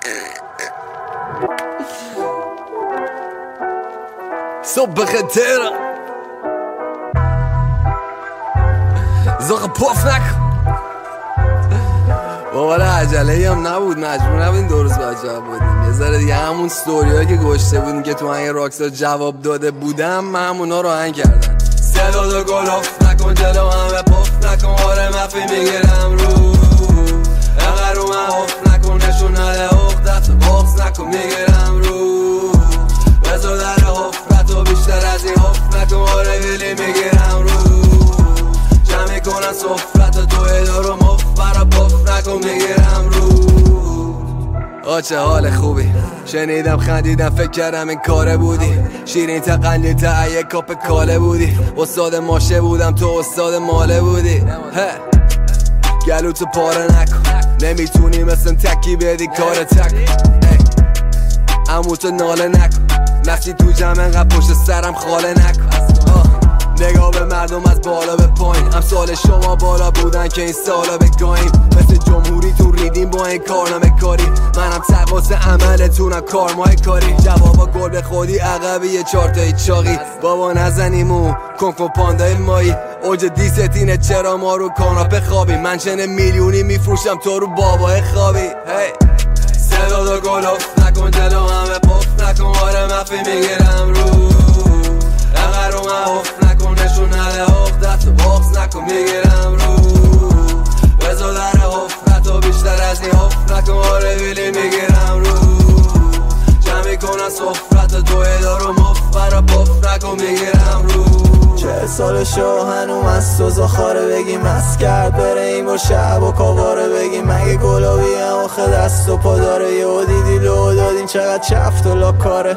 صبح خطر زخ پف نکن بابا عجله هم نبود، مجبور نبودیم دو روز بچه بودیم. یه ذره دیگه همون ستوریایی که گوشته بودیم که تو هنگ راکستار جواب داده بودم من همونا رو هنگ کردن. صدا دو گلوف نکن جلو همه پف نکن، آره مفی میگیرم رو اگر رو من حف نکن، نشون نده عقدت و بغض نکن میگیرم رو بزا در حفرت و بیشتر از این حف نکن، آره ویلی میگیرم رو جمعی کنن صفرت و توی دارو مف برا پف نکن میگیرم رو. چه حال خوبی شنیدم خندیدم فکر کردم این کاره بودی، شیرین تقلیل تا یک کاپ کاله بودی، استاد ماشه بودم تو استاد ماله بودی. گلوتو پاره نکن نمیتونی مثل تکی بدی کار تک، اموتو ناله نکن نفسی تو جمع انقدر پشت سرم خاله نکن. نگاه به مردم از بالا به پایین، امثال شما بالا بودن که این سالا بگاهیم، مثل جمهوری تو ریدیم با این کارنامه کاری، منم تقاس عملتونم کارمای کاری، جوابا گل به خودی عقبی یه چارتایی چاقی، بابا نزنیمو کنفو پاندای مایی، اوج دیستینه چرا ما رو کاناپه خوابی، من چنه میلیونی میفروشم تو رو بابای خوابی. صدا دو گلوف نکن جلو همه پف نکن، آره مفی میگیرم رو اگر رو من حف نکن، نشون نده عقدت و بغض نکن میگیرم رو بزا در حفرت و بیشتر از این حف نکن، آره ویلی میگیرم رو جمعی کنن صفرت و توی دارو مف برا پف نکن میگیرم رو. 40 سال شو هنوم از تو زخاره بگی مست کرد بره این با شب و کاواره بگی مگه گلابی هم آخه دست و پا داره، یه دیدی لو دادین چقدر چفت و لاکاره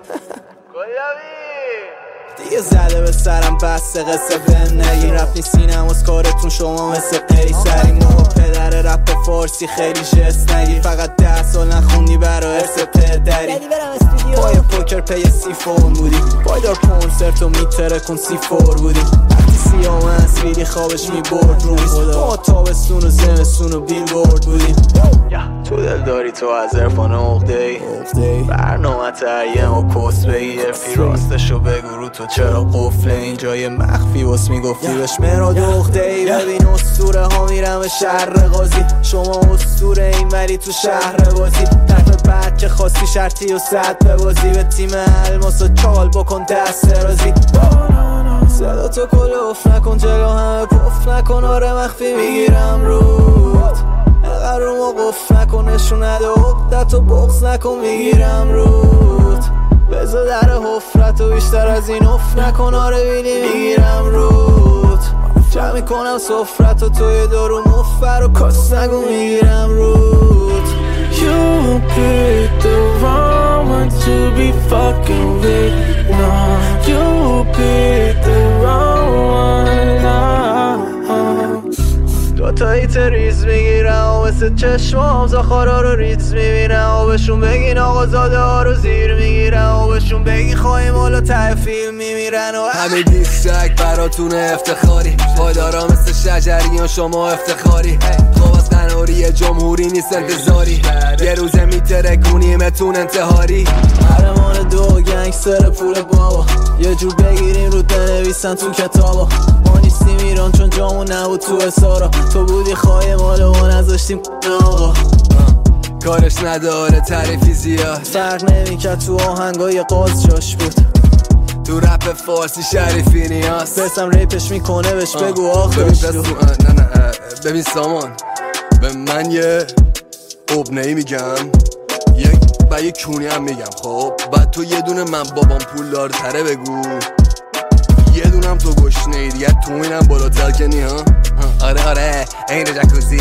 دیگه زده به سرم بسته قصه بهم نگین، رفت این سینم از کارتون شما مثل قیصری، ما پدر رپ فارسی خیلی جست نگی، فقط 10 سال نخوندی برای ارث پدری، پای پوکر پی C4 بودی، پایدار کنسرت و میتره کن C4 بودی، وقتی سیام اسویلی خوابش میبرد رو ما تابستون و زمستون و بیلبورد بودیم، تو دل داری تو از عرفان عقده ای برنامه تریم و کس بگیر فی راستشو بگو رو تو چرا قفله اینجا یه مخفی باس میگفتی بهش مراد عقده ای، ببین اسطوره ها میرم به شهر قاضی، شما اسطوره این ولی تو شهر بازی، طرف بعد که خواستی شرطی و صد ببازی، به تیم الماسا چال بکن دست رازی، صدا تو کلوف نکن جلو همه پف نکن، آره مخفی میگیرم رود اگر رو ما قف نکن، نشون نده عقدت و بغض نکن میگیرم رود بزا در حفرت و بیشتر از این اف نکن، آره ویلی میگیرم رود جمعی کنم صفرت و توی دارو مفر و کس نگو میگیرم رود. You picked the wrong one to be fucking with, no. You picked the wrong one, دوتایی ریز میگیرم و مثل چشمام زخارا رو ریز میبینم و بهشون بگین آقا زاده ها رو زیر میگیرم و بهشون بگین خواهیم حالا ته فیلم میمیرن و همه دیسترک براتون افتخاری، پایدارا مثل شجریان شما افتخاری، خواب از قناری جمهوری نیست انتظاری، یه روزه میترکونیمتون انتحاری، قهرمان دو گنگستر پول بابا، یه جور بگیریم رو بنویسن تو کتابا، ما نیستیم ایران چون جامون نبود تو اسارا، تو بودی خواهی مالو ما نذاشتیم آقا، کارش نداره تعریفی زیاد، فرق نمیکرد تو آهنگای قاز جاش بود، تو رپ فارسی شریفی نیاز، پسم ریپش میکنه بهش بگو آخش دو. ببین سامان به من یه ابنهی میگم یه کونی هم میگم، خب بعد تو یه دونه من بابام پول دارتره بگو، یه دونم تو گشنه ای دیگه تو اینم بالاتر کنی ها، آره این جکوزی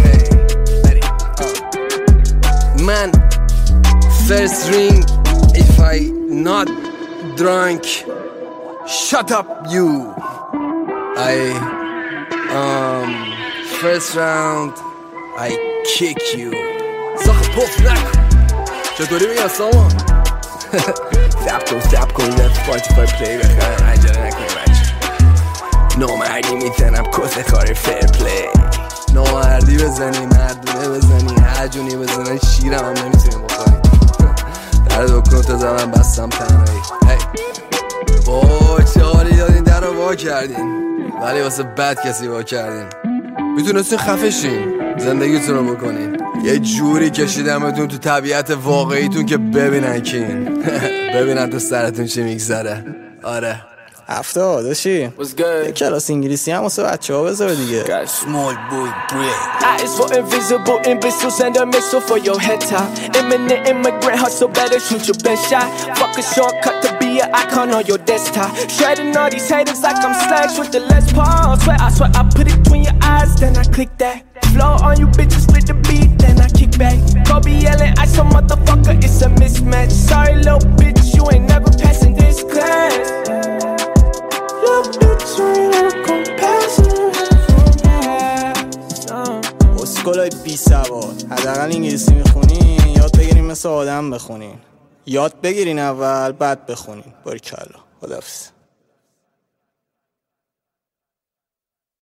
من first ring if I not drunk shut up you I first round I kick you زخ پف نکن چطوری میگم سامان سب کن سپاتیفای پلی بخرن عجله نکنی بچه نامردی میزنم کس خاری فیر پلی نامردی بزنی، مردونه بزنی، هر جونی بزنی، شیرم هم نمیتونی بخوری. در دکون تا زمان بستم تنهایی. چه حالی دادین در رو وا کردین، ولی واسه بد کسی وا کردین. میتونستین خفه شین، زندگیتون رو بکنین. یه جوری کشیدمتون تو طبیعت واقعیتون که ببینن کین. ببینن تو سرتون چی میگذره. آره 70 داشتی یه کلاس انگلیسی هم واسه بچه ها بذار دیگه. Small boy bread. I is for invisible imbeciles and a missile for your head top. Imminent immigrant hustle, better shoot your best shot. Fuck a shortcut to be an icon on your desktop. Shredding all these haters like I'm Slash with the Les Paul. Swear I put it between your eyes, then I click that. Flow on you bitches, split the beat, then I kick back. Kobe yelling, I some motherfucker, it's a mismatch. Sorry little bitch, you ain't never passing this class. اسکولای بی سواد حداقل انگلیسی میخونین یاد بگیرین مثل آدم بخونین. یاد بگیرین اول بعد بخونین. باریکلا. خداحافظ.